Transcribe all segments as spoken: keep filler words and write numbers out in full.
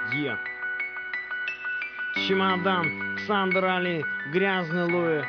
Е. Чемодан, Ксандр Али, грязный Луи.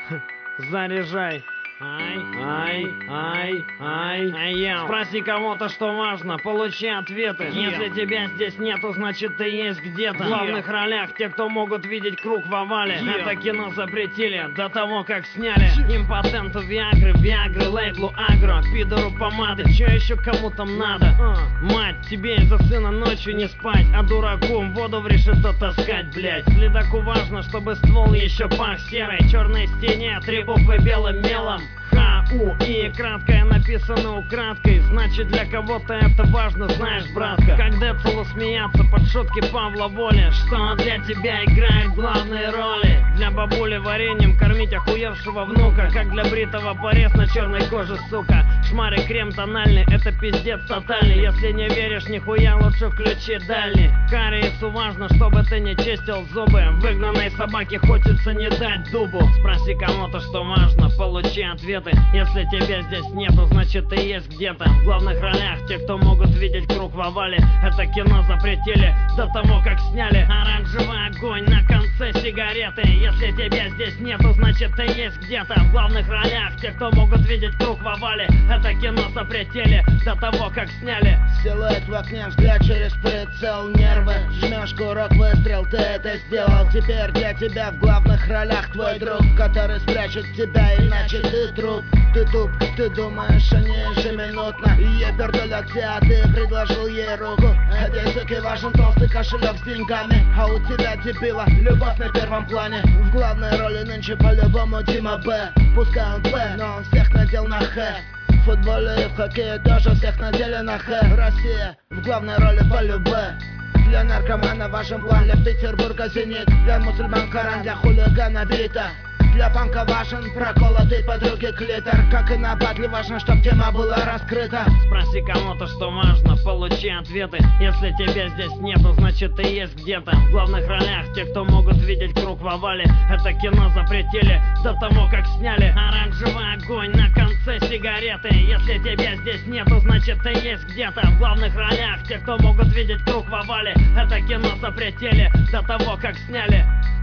Заряжай. Ай, ай, ай, ай, ай, спроси кого-то, что важно, получи ответы. Если тебя здесь нету, значит ты есть где-то. В главных ролях те, кто могут видеть круг в овале. Это кино запретили до того, как сняли. Импотенту Виагры, Виагры, лейблу Агро, пидору помады. Че еще кому там надо? Мать, тебе из-за сына ночью не спать, а дураку воду в решето таскать, блять. Следаку важно, чтобы ствол еще пах серой, черной стене, три буквы белым мелом. Ха-у, и краткое написано украдкой. Значит, для кого-то это важно, знаешь, братка. Как Децелу смеяться под шутки Павла Воли, что для тебя играет главные роли. Для бабули вареньем кормить охуевшего внука, как для бритого порез на черной коже, сука. Шмари крем тональный, это пиздец тотальный. Если не веришь, нихуя, лучше включи дальний. Кариесу важно, чтобы ты не чистил зубы. Выгнанной собаке хочется не дать дубу. Спроси кому-то, что важно, получи ответы. Если тебя здесь нету, значит ты есть где-то. В главных ролях те, кто могут видеть круг в овале. Это кино запретили до того, как сняли. Оранжевый огонь на конце сигареты. Если тебя здесь нету, значит ты есть где-то. В главных ролях те, кто могут видеть круг в овале. Это кино запретили до того, как сняли. Силуэт в окне, взгляд через прицел, нервы. Жмешь курок, выстрел, ты это сделал. Теперь для тебя в главных ролях твой друг, который спрячет тебя, иначе ты труп. Ты туп, ты думаешь о ней ежеминутно. Ей пердоль от тебя, ты предложил ей руку. Этой суке важен толстый кошелек с деньгами, а у тебя, дебила, любовь на первом плане. В главной роли нынче по-любому Дима Б. Пускай он П, но он всех надел на Х. В футболе и в хоккее тоже всех надели на Х. Россия в главной роли по любэ. Для наркомана важен план, для Петербурга зенит, для мусульман Коран, для хулигана бита. Для панка важен проколотый подруги клитор. Как и на батле важно, чтоб тема была раскрыта. Спроси кому-то, что важно, получи ответы. Если тебя здесь нету, значит ты есть где-то. В главных ролях те, кто могут видеть круг в овале. Это кино запретили до того, как сняли. Оранжевый огонь на конце сигареты. Если тебя здесь нету, значит ты есть где-то. В главных ролях те, кто могут видеть круг в овале. Это кино запретили до того, как сняли.